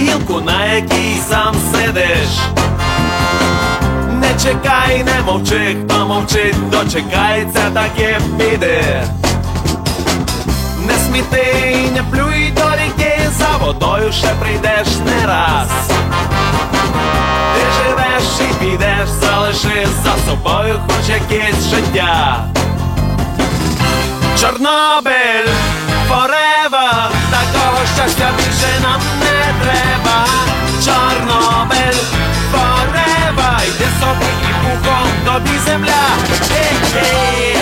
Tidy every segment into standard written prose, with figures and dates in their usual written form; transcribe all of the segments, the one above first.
гілку, на якій сам сидиш. Не чекай, не мовчи, хто мовчить, дочекається, так і піде. Не сміти і не плюй до ріки, за водою ще прийдеш не раз. Ти живеш і підеш, залиши за собою хоч якесь життя. Чорнобиль, forever, такого щастя більше нам не треба. Чорнобиль, forever, йди собі і пухом тобі земля. Хей-хей.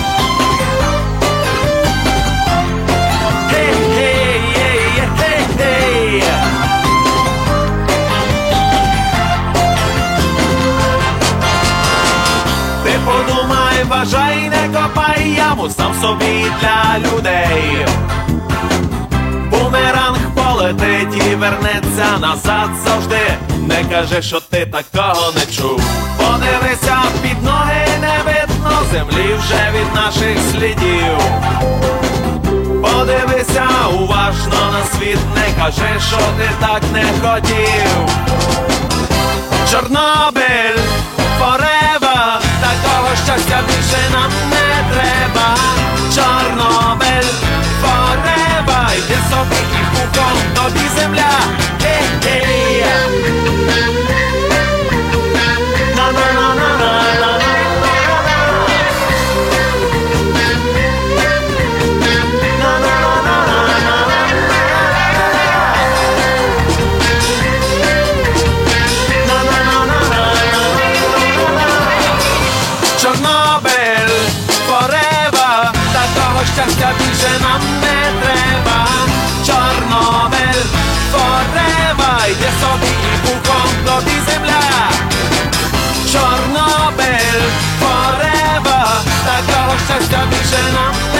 Ти подумай, вважай, не копай яму сам собі для людей. Бумеранг полетить і вернеться назад завжди. Не кажи, що ти такого не чув. Подивися під ноги, не видно землі вже від наших слідів. Подивися уважно на світ, не кажи, що ти так не хотів. Чорнобиль, forever, такого щастя більше нам не треба. Чорнобиль, forever, йди собі і пухом тобі земля. Хей-хей. Чорнобиль, forever, такого щастя більше нам не треба. Чорнобиль, forever, йди собі і пухом тобі земля. Чорнобиль, forever, такого щастя більше нам не треба.